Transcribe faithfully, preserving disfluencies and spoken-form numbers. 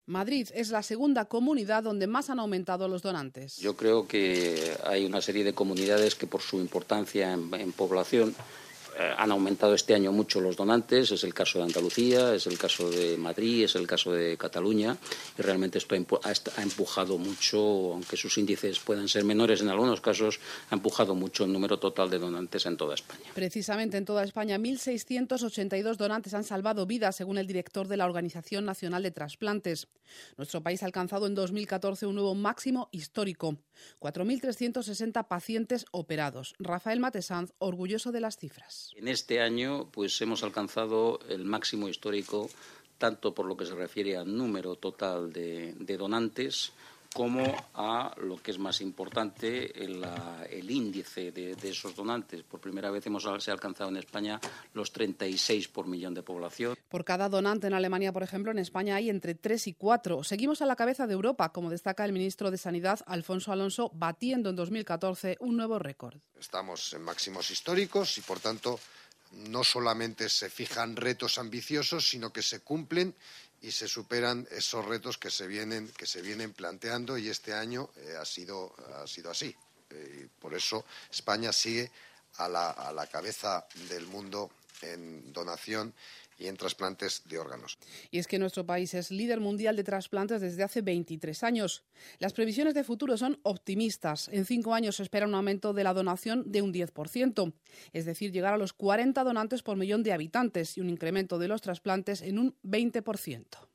Madrid es la segunda comunidad donde más han aumentado los donantes. Yo creo que hay una serie de comunidades que por su importancia en, en población eh, han aumentado este año mucho los donantes. Es el caso de Andalucía, es el caso de Madrid, es el caso de Cataluña, y realmente esto ha, ha empujado mucho, aunque sus índices puedan ser menores en algunos casos, ha empujado mucho el número total de donantes en toda España. Precisamente en toda España, mil seiscientos ochenta y dos donantes han salvado vidas, según el director de la Organización Nacional de Trasplantes. Nuestro país ha alcanzado en dos mil catorce un nuevo máximo histórico, cuatro mil trescientos sesenta pacientes operados. Rafael Matesanz, orgulloso de las cifras. En este año pues hemos alcanzado el máximo histórico, tanto por lo que se refiere al número total de, de donantes, como a lo que es más importante, el, el índice de, de esos donantes. Por primera vez hemos se ha alcanzado en España los treinta y seis por millón de población. Por cada donante en Alemania, por ejemplo, en España hay entre tres y cuatro. Seguimos a la cabeza de Europa, como destaca el ministro de Sanidad, Alfonso Alonso, batiendo en dos mil catorce un nuevo récord. Estamos en máximos históricos y, por tanto, no solamente se fijan retos ambiciosos, sino que se cumplen y se superan esos retos que se vienen que se vienen planteando, y este año eh, ha sido ha sido así. Eh, por eso España sigue a la, a la cabeza del mundo en donación y en trasplantes de órganos. Y es que nuestro país es líder mundial de trasplantes desde hace veintitrés años. Las previsiones de futuro son optimistas. En cinco años se espera un aumento de la donación de un diez por ciento, es decir, llegar a los cuarenta donantes por millón de habitantes, y un incremento de los trasplantes en un veinte por ciento.